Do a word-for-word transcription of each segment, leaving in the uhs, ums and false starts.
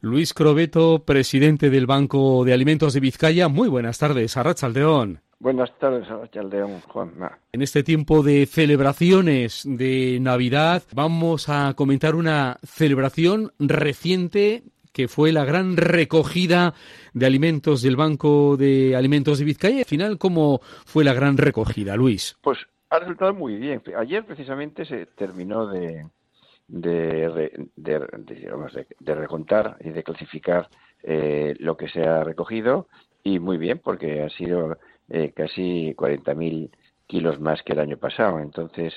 Luis Crobeto, presidente del Banco de Alimentos de Vizcaya. Muy buenas tardes, Arratsaldeon. Buenas tardes, Arratsaldeon, Juanma. En este tiempo de celebraciones de Navidad vamos a comentar una celebración reciente que fue la gran recogida de alimentos del Banco de Alimentos de Vizcaya. Al final, ¿cómo fue la gran recogida, Luis? Pues ha resultado muy bien. Ayer precisamente se terminó de de, de, de, digamos, de, de recontar y de clasificar eh, lo que se ha recogido, y muy bien, porque ha sido eh, casi cuarenta mil kilos más que el año pasado. Entonces,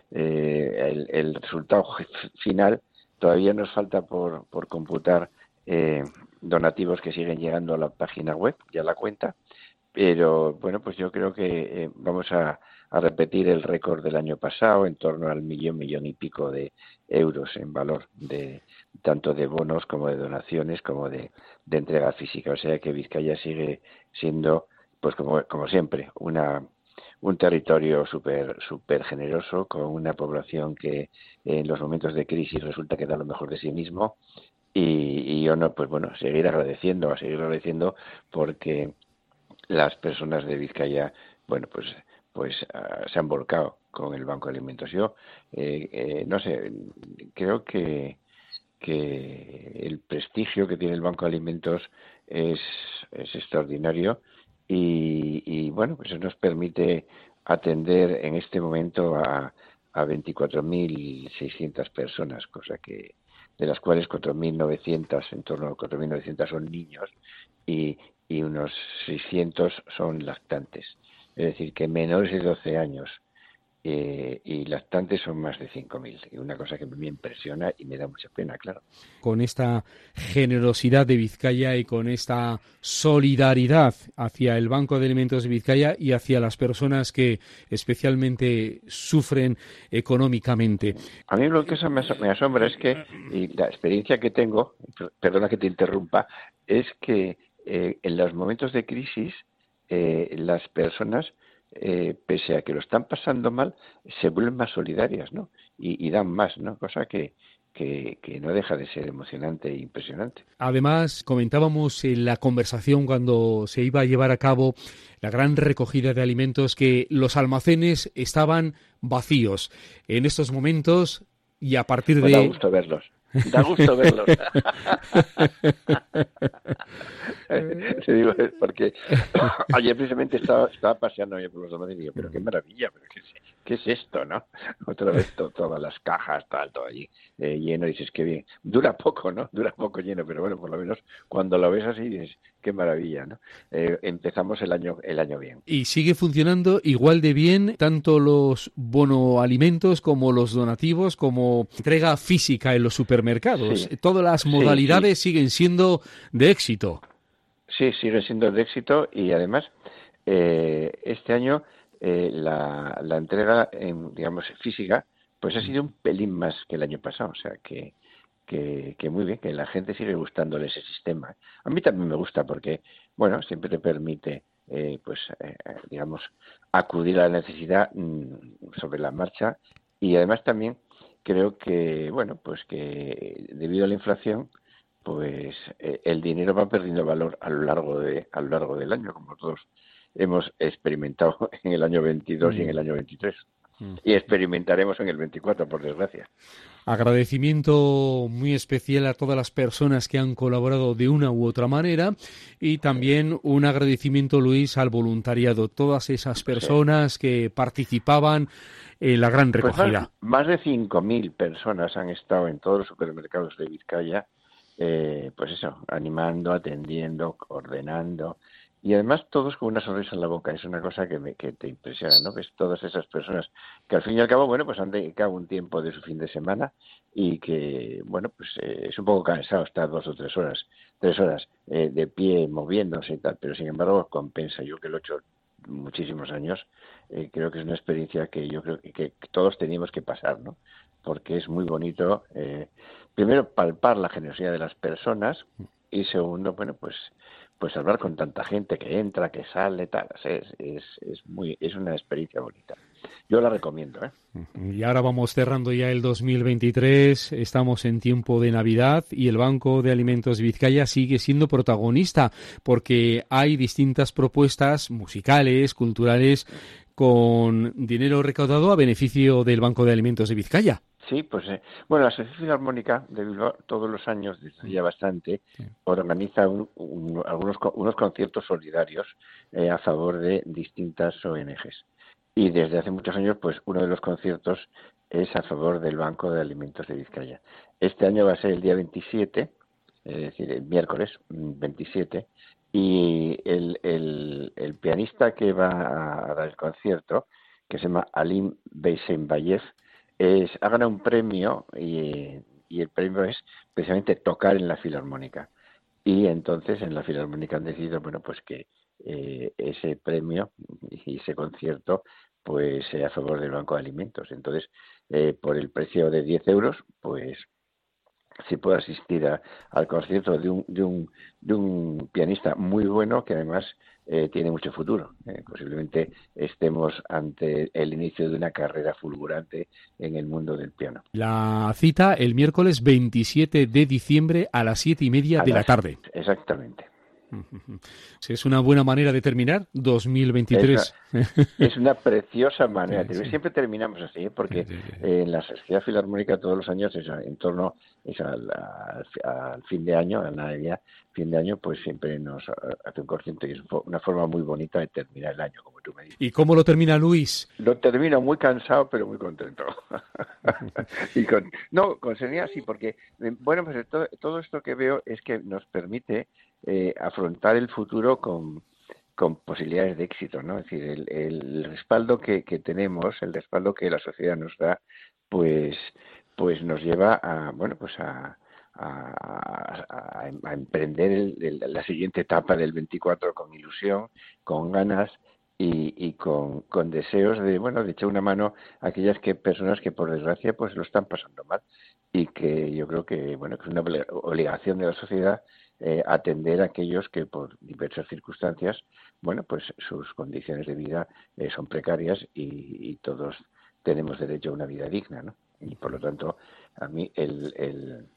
eh, el, el resultado final todavía nos falta por, por computar eh, donativos que siguen llegando a la página web y a la cuenta, pero bueno, pues yo creo que eh, vamos a, a repetir el récord del año pasado, en torno al millón, millón y pico de euros en valor, de tanto de bonos como de donaciones, como de, de entrega física. O sea que Vizcaya sigue siendo, pues como, como siempre, una un territorio súper súper generoso, con una población que en los momentos de crisis resulta que da lo mejor de sí mismo, y, y yo no, pues bueno, seguir agradeciendo, a seguir agradeciendo, porque las personas de Vizcaya, bueno, pues pues uh, se han volcado con el Banco de Alimentos. Yo, eh, eh, no sé, creo que que el prestigio que tiene el Banco de Alimentos es, es extraordinario, y, y bueno, pues eso nos permite atender en este momento a, a veinticuatro mil seiscientas personas, cosa que de las cuales cuatro mil novecientas, en torno a cuatro mil novecientas son niños, y, y unos seiscientos son lactantes. Es decir, que menores de doce años eh, y lactantes son más de cinco mil. Y una cosa que me impresiona y me da mucha pena, claro. Con esta generosidad de Vizcaya y con esta solidaridad hacia el Banco de Alimentos de Vizcaya y hacia las personas que especialmente sufren económicamente. A mí lo que eso me, me asombra es que, y la experiencia que tengo, perdona que te interrumpa, es que eh, en los momentos de crisis eh, las personas, eh, pese a que lo están pasando mal, se vuelven más solidarias, ¿no? Y, y dan más, ¿no? Cosa que, que, que no deja de ser emocionante e impresionante. Además, comentábamos en la conversación cuando se iba a llevar a cabo la gran recogida de alimentos que los almacenes estaban vacíos en estos momentos, y a partir Pues de... da gusto verlos. Da gusto verlos. Te digo, porque ayer precisamente estaba, estaba paseando por los almacenes y digo, pero qué maravilla, pero qué, qué es esto, ¿no? Otra vez to, todas las cajas, tal, todo allí eh, lleno, y dices, qué bien. Dura poco, ¿no? Dura poco lleno, pero bueno, por lo menos cuando lo ves así dices, qué maravilla, ¿no? Eh, empezamos el año el año bien. Y sigue funcionando igual de bien tanto los bonoalimentos como los donativos, como entrega física en los supermercados. Sí. Todas las modalidades sí, sí. siguen siendo de éxito. Sí, sigue siendo de éxito, y además eh, este año eh, la, la entrega, en, digamos, física, pues ha sido un pelín más que el año pasado, o sea que, que, que muy bien, que la gente sigue gustándole ese sistema. A mí también me gusta porque, bueno, siempre te permite, eh, pues, eh, digamos, acudir a la necesidad mmm, sobre la marcha, y además también creo que, bueno, pues que debido a la inflación, pues eh, el dinero va perdiendo valor a lo largo de a lo largo del año, como todos hemos experimentado en el año veintidós mm. y en el año veintitrés. Mm. Y experimentaremos en el veinticuatro, por desgracia. Agradecimiento muy especial a todas las personas que han colaborado de una u otra manera, y también un agradecimiento, Luis, al voluntariado, todas esas personas sí. que participaban en la gran recogida. Pues más, más de cinco mil personas han estado en todos los supermercados de Vizcaya, eh, pues eso, animando, atendiendo, ordenando, y además todos con una sonrisa en la boca. Es una cosa que, me, que te impresiona, ¿no? Ves todas esas personas que al fin y al cabo, bueno, pues han dedicado un tiempo de su fin de semana, y que, bueno, pues eh, es un poco cansado estar dos o tres horas, tres horas eh, de pie moviéndose y tal, pero sin embargo compensa. Yo que lo he hecho muchísimos años, eh, creo que es una experiencia que yo creo que, que todos teníamos que pasar, ¿no? Porque es muy bonito, eh, primero, palpar la generosidad de las personas, y segundo, bueno, pues pues hablar con tanta gente que entra, que sale, tal. Es, es, es muy es una experiencia bonita. yo la recomiendo, ¿eh? Y ahora vamos cerrando ya el dos mil veintitrés, estamos en tiempo de Navidad y el Banco de Alimentos de Vizcaya sigue siendo protagonista porque hay distintas propuestas musicales, culturales, con dinero recaudado a beneficio del Banco de Alimentos de Vizcaya. Sí, pues eh, bueno, la Asociación Filarmónica de Bilbao todos los años, desde ya bastante, sí. organiza un, un, algunos unos conciertos solidarios eh, a favor de distintas O N Ges. Y desde hace muchos años, pues uno de los conciertos es a favor del Banco de Alimentos de Vizcaya. Este año va a ser el día veintisiete, es decir, el miércoles veintisiete, y el, el, el pianista que va a dar el concierto, que se llama Alim Beisenbayev, es, ha ganado un premio y, y el premio es precisamente tocar en la Filarmónica. Y entonces en la Filarmónica han decidido, bueno, pues que eh, ese premio y ese concierto pues sea a favor del Banco de Alimentos. Entonces, eh, por el precio de diez euros, pues se puede asistir a, al concierto de un, de, un, de un pianista muy bueno que además eh, tiene mucho futuro. Eh, posiblemente estemos ante el inicio de una carrera fulgurante en el mundo del piano. La cita el miércoles veintisiete de diciembre a las siete y media de la tarde. Exactamente. Es una buena manera de terminar dos mil veintitrés. Es una, es una preciosa manera. Sí, sí. Siempre terminamos así, ¿eh? Porque sí, sí, sí. Eh, en la Sociedad Filarmónica todos los años, es en torno es al, al, al fin de año, a la Navidad, fin de año, pues siempre nos hace un concierto y es una forma muy bonita de terminar el año, como tú me dices. ¿Y cómo lo termina Luis? Lo termino muy cansado, pero muy contento. y con, no, con serenidad sí, porque, bueno, pues todo, todo esto que veo es que nos permite eh, afrontar el futuro con, con posibilidades de éxito, ¿no? Es decir, el, el respaldo que, que tenemos, el respaldo que la sociedad nos da, pues, pues nos lleva a, bueno, pues a, a, a, a emprender el, el, la siguiente etapa del veinticuatro con ilusión, con ganas y, y con, con deseos de, bueno, de echar una mano a aquellas que personas que por desgracia pues lo están pasando mal y que yo creo que, bueno, que es una obligación de la sociedad eh, atender a aquellos que por diversas circunstancias, bueno, pues sus condiciones de vida eh, son precarias y, y todos tenemos derecho a una vida digna, ¿no? Y por lo tanto, a mí el, el,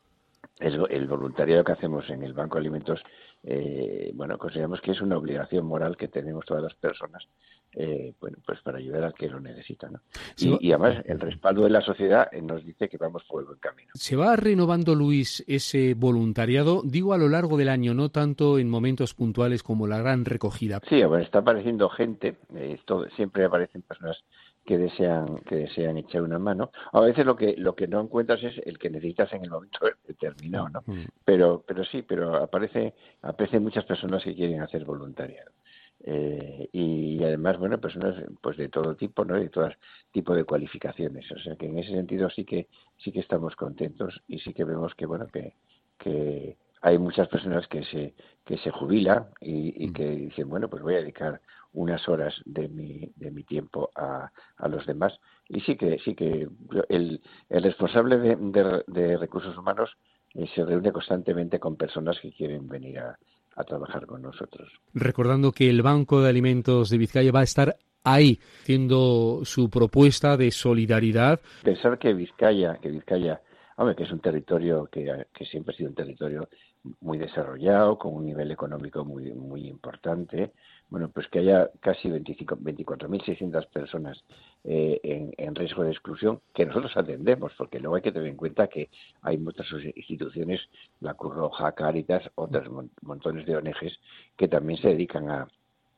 el, el voluntariado que hacemos en el Banco de Alimentos, eh, bueno, consideramos que es una obligación moral que tenemos todas las personas, eh, bueno, pues para ayudar al que lo necesita, ¿no? Y, y además el respaldo de la sociedad nos dice que vamos por el buen camino. ¿Se va renovando, Luis, ese voluntariado? Digo a lo largo del año, no tanto en momentos puntuales como la gran recogida. Sí, bueno, está apareciendo gente, eh, todo, siempre aparecen personas que desean que desean echar una mano. A veces lo que lo que no encuentras es el que necesitas en el momento determinado, ¿no? Mm. Pero pero sí, pero aparece aparecen muchas personas que quieren hacer voluntariado. Eh, y además, bueno, personas pues de todo tipo, ¿no? De todo tipo de cualificaciones. O sea que en ese sentido sí que sí que estamos contentos y sí que vemos que bueno que que hay muchas personas que se que se jubilan y, y que dicen, bueno, pues voy a dedicar unas horas de mi de mi tiempo a, a los demás. Y sí que sí que el, el responsable de, de, de recursos humanos eh, se reúne constantemente con personas que quieren venir a, a trabajar con nosotros. Recordando que el Banco de Alimentos de Vizcaya va a estar ahí haciendo su propuesta de solidaridad. Pensar que Vizcaya, que Vizcaya Hombre, que es un territorio que, que siempre ha sido un territorio muy desarrollado, con un nivel económico muy muy importante. Bueno, pues que haya casi veinticuatro mil seiscientas personas eh, en, en riesgo de exclusión, que nosotros atendemos, porque luego hay que tener en cuenta que hay muchas instituciones, la Cruz Roja, Cáritas, otros montones de O N Ges, que también se dedican a,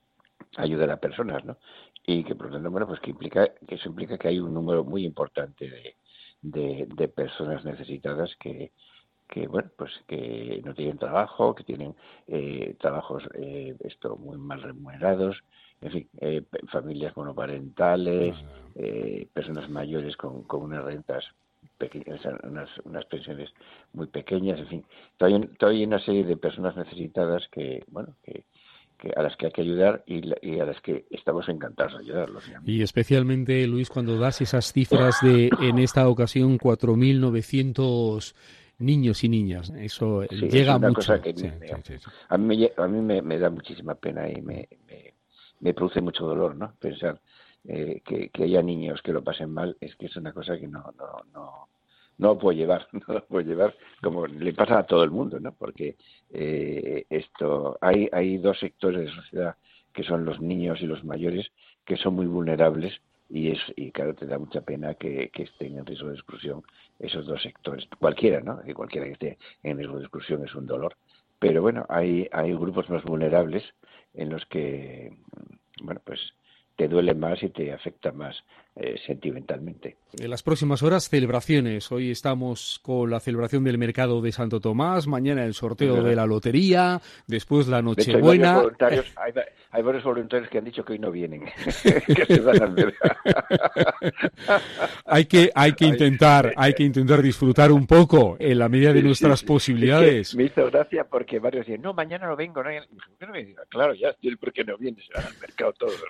a ayudar a personas, ¿no? Y que, por lo tanto, bueno, pues que implica que eso implica que hay un número muy importante de De, de personas necesitadas que, que bueno pues que no tienen trabajo, que tienen eh, trabajos eh, esto muy mal remunerados, en fin, eh, familias monoparentales, eh, personas mayores con, con unas rentas pequeñas, unas, unas pensiones muy pequeñas, en fin, todavía, todavía hay una serie de personas necesitadas que bueno que Que a las que hay que ayudar y, y a las que estamos encantados de ayudarlos. Y especialmente, Luis, cuando das esas cifras de, en esta ocasión, cuatro mil novecientos niños y niñas, eso sí, llega es una mucho. Cosa que sí, me, sí, sí, sí. A mí, a mí me, me da muchísima pena y me, me, me produce mucho dolor, ¿no? Pensar eh, que, que haya niños que lo pasen mal, es que es una cosa que no, no, no, no lo puedo llevar, no lo puedo llevar como le pasa a todo el mundo, ¿no? Porque eh, esto hay, hay dos sectores de sociedad que son los niños y los mayores, que son muy vulnerables y es y claro, te da mucha pena que, que estén en riesgo de exclusión esos dos sectores, cualquiera, ¿no? Que cualquiera que esté en riesgo de exclusión es un dolor, pero bueno, hay hay grupos más vulnerables en los que, bueno, pues te duele más y te afecta más eh, sentimentalmente. En las próximas horas, celebraciones. Hoy estamos con la celebración del mercado de Santo Tomás, mañana el sorteo de la lotería, después la Nochebuena. De hecho, hay, varios hay, hay varios voluntarios que han dicho que hoy no vienen, que se van a ver. hay que hay que intentar hay que intentar disfrutar un poco en la medida de sí, nuestras sí, sí. posibilidades. Es que me hizo gracia porque varios decían, no, mañana no vengo, no. Y dije, ¿por qué no me diga? Claro, ya, ¿por qué no vienes? Se van al mercado todos.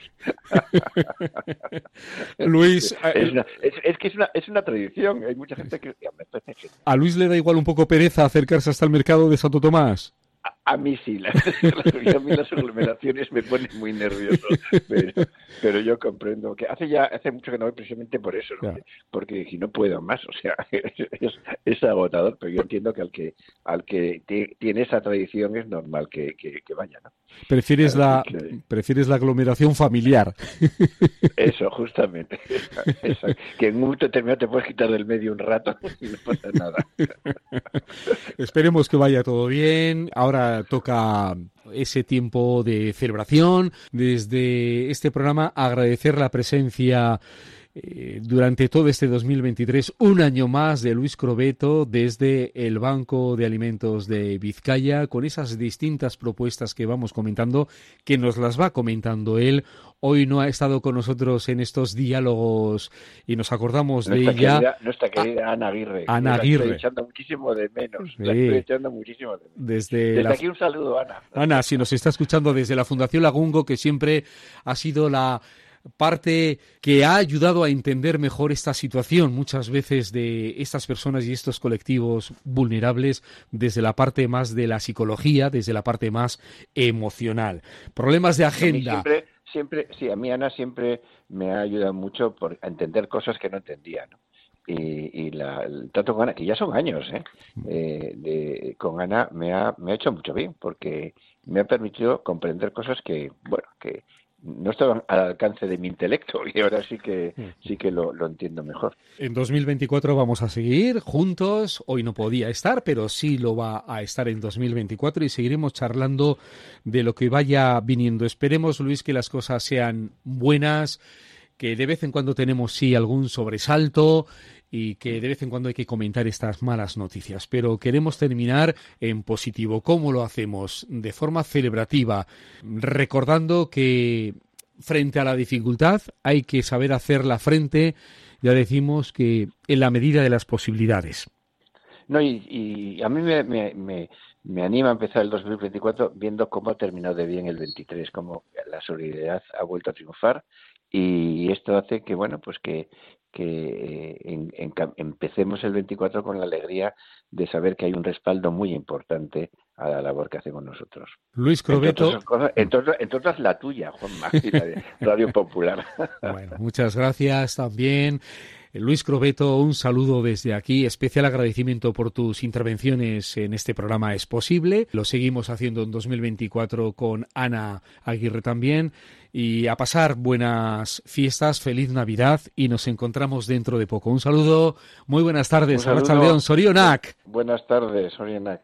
Luis, es, una, es, es que es una, es una tradición. Hay mucha gente que me parece que... ¿A Luis le da igual un poco pereza acercarse hasta el mercado de Santo Tomás? A, a mí sí, las, a mí las aglomeraciones me ponen muy nervioso, pero, pero yo comprendo que hace ya hace mucho que no voy precisamente por eso, ¿no? Claro. Porque si no puedo más, o sea, es, es agotador, pero yo entiendo que al que al que t- tiene esa tradición es normal que, que, que vaya, ¿no? Prefieres la que... prefieres la aglomeración familiar. Eso, justamente. Eso, que en un momento determinado te puedes quitar del medio un rato y no pasa nada. Esperemos que vaya todo bien. Ahora toca ese tiempo de celebración. Desde este programa agradecer la presencia eh, durante todo este dos mil veintitrés, un año más, de Luis Crobeto desde el Banco de Alimentos de Vizcaya, con esas distintas propuestas que vamos comentando, que nos las va comentando él. Hoy no ha estado con nosotros en estos diálogos y nos acordamos nuestra de ella. Querida, nuestra querida Ana Aguirre. Ana Aguirre. La estoy echando muchísimo de menos. Sí. La estoy echando muchísimo de menos. Desde, desde la... aquí un saludo, Ana. Ana, si nos está escuchando desde la Fundación Lagungo, que siempre ha sido la parte que ha ayudado a entender mejor esta situación muchas veces de estas personas y estos colectivos vulnerables desde la parte más de la psicología, desde la parte más emocional. Problemas de agenda. Siempre, siempre, sí, a mí Ana siempre me ha ayudado mucho por, a entender cosas que no entendía, ¿no? Y, y la, el trato con Ana, que ya son años, ¿eh? Eh, de, con Ana me ha, me ha hecho mucho bien, porque me ha permitido comprender cosas que, bueno, que no estaban al alcance de mi intelecto y ahora sí que sí que lo, lo entiendo mejor. En dos mil veinticuatro vamos a seguir juntos. Hoy no podía estar, pero sí lo va a estar en dos mil veinticuatro y seguiremos charlando de lo que vaya viniendo. Esperemos, Luis, que las cosas sean buenas, que de vez en cuando tenemos sí algún sobresalto y que de vez en cuando hay que comentar estas malas noticias. Pero queremos terminar en positivo. ¿Cómo lo hacemos? De forma celebrativa, recordando que frente a la dificultad hay que saber hacerla frente, ya decimos que en la medida de las posibilidades. No, y, y a mí me, me, me, me anima a empezar el dos mil veinticuatro viendo cómo ha terminado de bien el veintitrés, cómo la solidaridad ha vuelto a triunfar, y esto hace que, bueno, pues que que en, en, empecemos el veinticuatro con la alegría de saber que hay un respaldo muy importante a la labor que hacemos nosotros. Luis Crobeto. Entre otras, cosas, entre otras, entre otras la tuya, Juanma, la de Radio Popular. Bueno, muchas gracias también. Luis Crobeto, un saludo desde aquí, especial agradecimiento por tus intervenciones en este programa Es Posible. Lo seguimos haciendo en dos mil veinticuatro con Ana Aguirre también. Y a pasar buenas fiestas, feliz Navidad y nos encontramos dentro de poco. Un saludo, muy buenas tardes, Arratsaldeon, Sorionak. Buenas tardes, Sorionak.